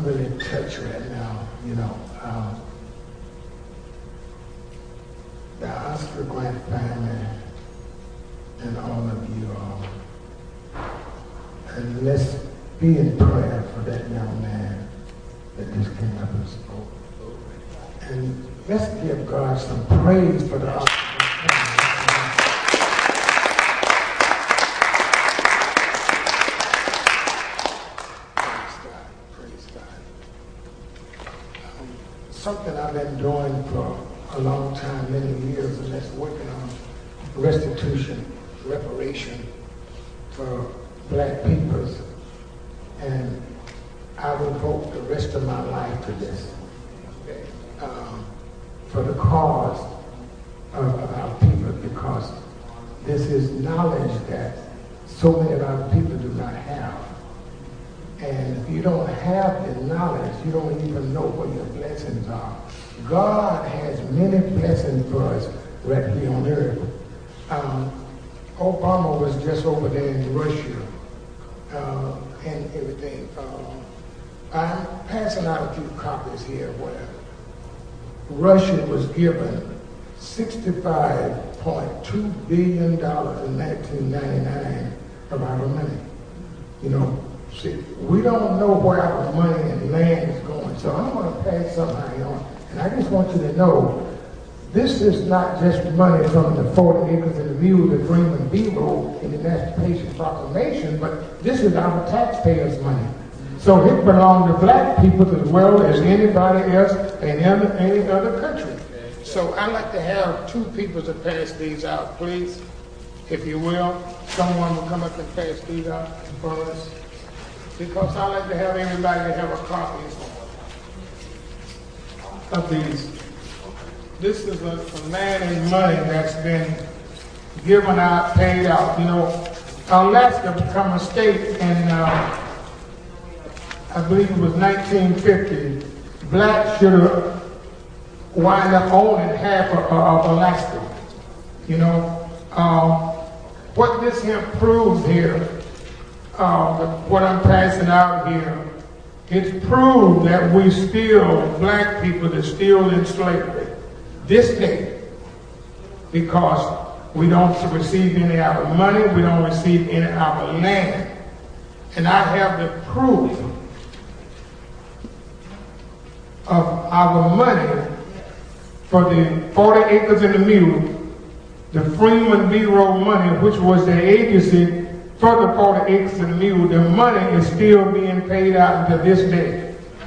I'm really touched right now, you know. The Oscar Grant family and all of you all. And let's be in prayer for that young man that just came up and spoke. And let's give God some praise for the Oscar Grant family. Praise God. Something I've been doing for a long time, many years, and that's working on restitution, reparation for black peoples. And I will devote the rest of my life to this, for the cause of our people, because this is knowledge that so many of our people do not have. And if you don't have the knowledge, you don't even know what your blessings are. God has many blessings for us right here on earth. Obama was just over there in Russia and everything. I'm passing out a few copies here where Russia was given $65.2 billion in 1999 of our money. You know, see, we don't know where our money and land is going. So I'm going to pass something on. And I just want you to know, this is not just money from the 40 acres and the mule, the Freeman Bureau in the Emancipation Proclamation, but this is our taxpayers' money. So it belongs to black people as well as anybody else in any other country. So I'd like to have two people to pass these out, please, if you will. Someone will come up and pass these out for us. Because I like to have everybody to have a copy of these. This is a man in money that's been given out, paid out. You know, Alaska became a state in, I believe it was 1950. Blacks should have wind up owning half of Alaska. You know, what this here proves here, what I'm passing out here, it's proved that we still, black people, are still in slavery this day, because we don't receive any of our money, we don't receive any of our land. And I have the proof of our money for the 40 acres and the mule, the Freeman Bureau money, which was the agency for the 40 acres and the mule. The money is still being paid out to this day.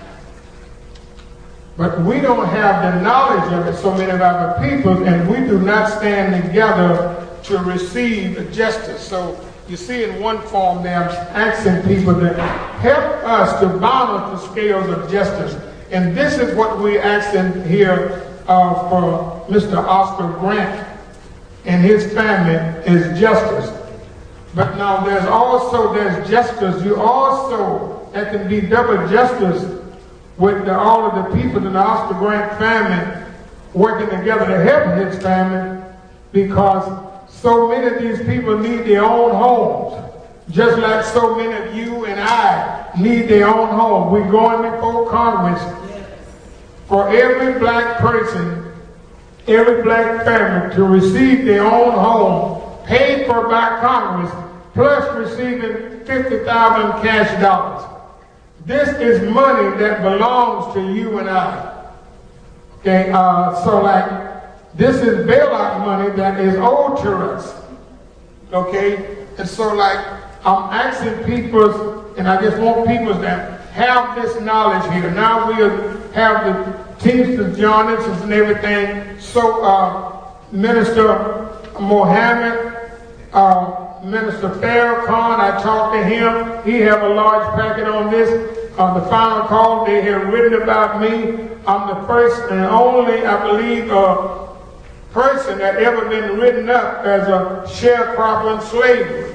But we don't have the knowledge of it, so many of our people, and we do not stand together to receive justice. So you see in one form they're asking people to help us to balance the scales of justice. And this is what we're asking here for Mr. Oscar Grant and his family is justice. But now there's justice. You also, there can be double justice with all of the people in the Oscar Grant family working together to help his family, because so many of these people need their own homes, just like so many of you and I need their own home. We're going before Congress for every black person, every black family to receive their own home, paid for by Congress, plus receiving $50,000 cash dollars. This is money that belongs to you and I. Okay, so like, this is bailout money that is owed to us. Okay, and so like, I'm asking people, and I just want people that have this knowledge here. Now we'll have the Teamsters join us and everything. So Minister Mohammed, Minister Farrakhan, I talked to him. He have a large packet on this. The final call, they have written about me. I'm the first and only, I believe, person that ever been written up as a sharecropper in slavery.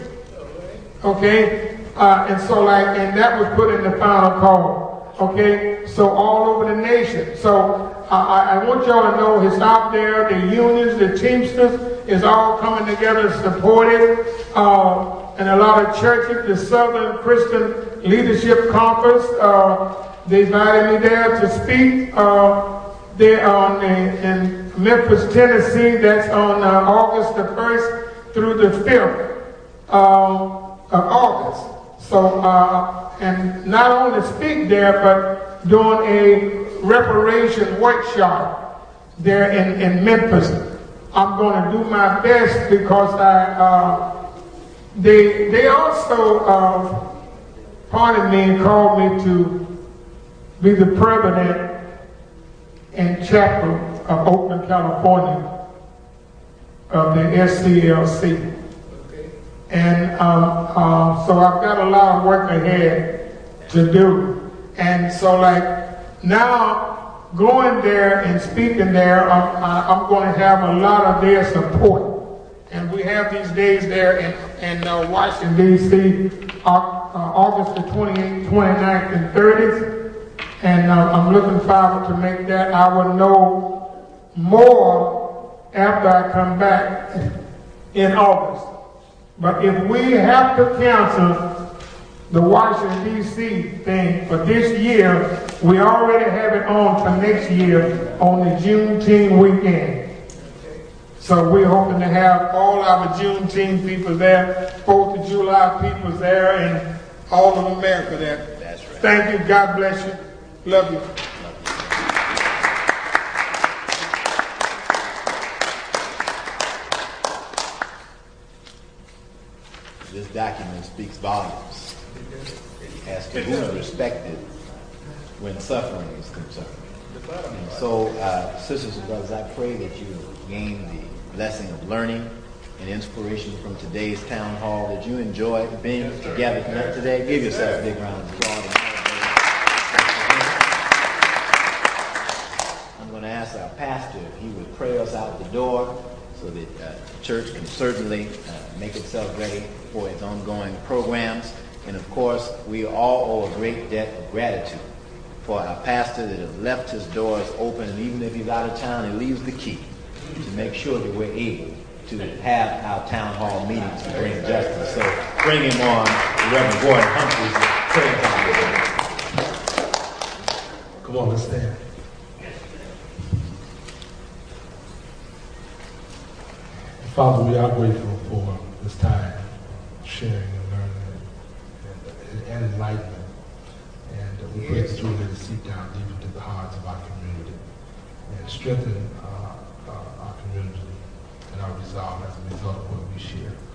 Okay? And so like, and that was put in the final call. Okay? So all over the nation. So I want y'all to know it's out there. The unions, the Teamsters is all coming together to support it. And a lot of churches, the Southern Christian Leadership Conference, they invited me there to speak there in Memphis, Tennessee. That's on August the 1st through the 5th of August. So, and not only speak there, but doing a reparation workshop there in Memphis. I'm going to do my best because they also pardon me and called me to be the president and chapter of Oakland, California of the SCLC. And so I've got a lot of work ahead to do. And so like now going there and speaking there, I'm going to have a lot of their support. And we have these days there in Washington, D.C., August the 28th, 29th, and 30th. And I'm looking forward to make that. I will know more after I come back in August. But if we have to cancel the Washington, D.C. thing for this year, we already have it on for next year on the Juneteenth weekend. So we're hoping to have all our Juneteenth people there, 4th of July people there, and all of America there. That's right. Thank you. God bless you. Love you. This document speaks volumes as to who is respected when suffering is concerned. And so, sisters and brothers, I pray that you gain the blessing of learning and inspiration from today's town hall, that you enjoy being together today. Give yourself a big round of applause. I'm going to ask our pastor if he would pray us out the door so that the church can certainly make itself ready for its ongoing programs. And of course, we all owe a great debt of gratitude for our pastor that has left his doors open, and even if he's out of town, he leaves the key to make sure that we're able to have our town hall meetings to bring justice. So bring him on, Reverend Gordon Humphreys. Come on, let's stand. Father, we are grateful for this time of sharing and learning and enlightenment. And we pray that you will let us seep down deep into the hearts of our community and strengthen our community and our resolve as a result of what we share.